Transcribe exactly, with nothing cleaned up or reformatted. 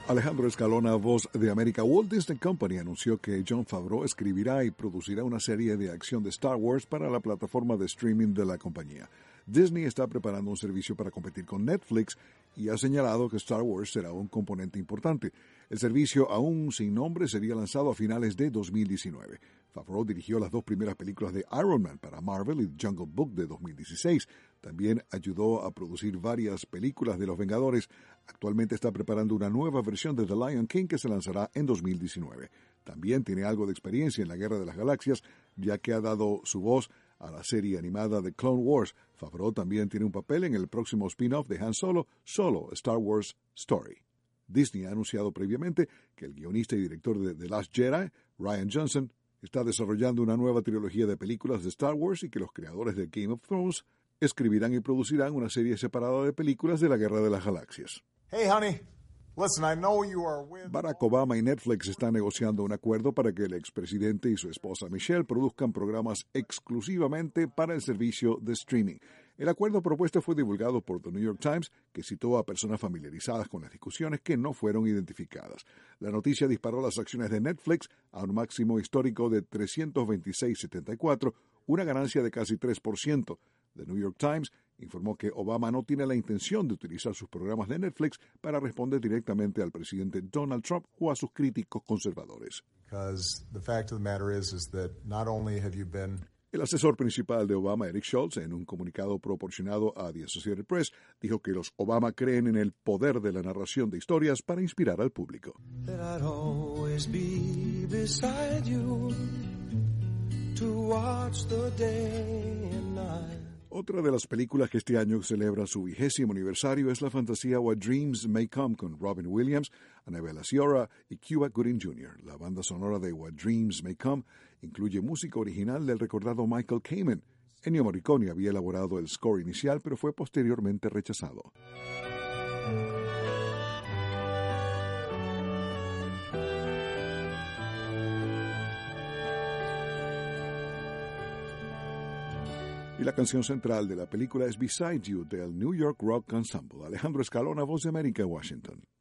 Alejandro Escalona, voz de América. Walt Disney Company anunció que Jon Favreau escribirá y producirá una serie de acción de Star Wars para la plataforma de streaming de la compañía. Disney está preparando un servicio para competir con Netflix y ha señalado que Star Wars será un componente importante. El servicio, aún sin nombre, sería lanzado a finales de dos mil diecinueve. Favreau dirigió las dos primeras películas de Iron Man para Marvel y Jungle Book de dos mil dieciséis. También ayudó a producir varias películas de Los Vengadores. Actualmente está preparando una nueva versión de The Lion King que se lanzará en dos mil diecinueve. También tiene algo de experiencia en la Guerra de las Galaxias, ya que ha dado su voz a la serie animada de Clone Wars. Favreau también tiene un papel en el próximo spin-off de Han Solo, Solo, Star Wars Story. Disney ha anunciado previamente que el guionista y director de The Last Jedi, Rian Johnson, está desarrollando una nueva trilogía de películas de Star Wars y que los creadores de Game of Thrones escribirán y producirán una serie separada de películas de la Guerra de las Galaxias. Hey, honey. Listen, I know you are with... Barack Obama y Netflix están negociando un acuerdo para que el expresidente y su esposa Michelle produzcan programas exclusivamente para el servicio de streaming. El acuerdo propuesto fue divulgado por The New York Times, que citó a personas familiarizadas con las discusiones que no fueron identificadas. La noticia disparó las acciones de Netflix a un máximo histórico de trescientos veintiséis punto setenta y cuatro, una ganancia de casi tres por ciento. The New York Times informó que Obama no tiene la intención de utilizar sus programas de Netflix para responder directamente al presidente Donald Trump o a sus críticos conservadores. El asesor principal de Obama, Eric Schultz, en un comunicado proporcionado a The Associated Press, dijo que los Obama creen en el poder de la narración de historias para inspirar al público. Otra de las películas que este año celebra su vigésimo aniversario es la fantasía What Dreams May Come con Robin Williams, Annabella Sciorra y Cuba Gooding junior La banda sonora de What Dreams May Come incluye música original del recordado Michael Kamen. Ennio Morricone había elaborado el score inicial, pero fue posteriormente rechazado. Y la canción central de la película es Beside You del New York Rock Ensemble. Alejandro Escalona, Voz de América, Washington.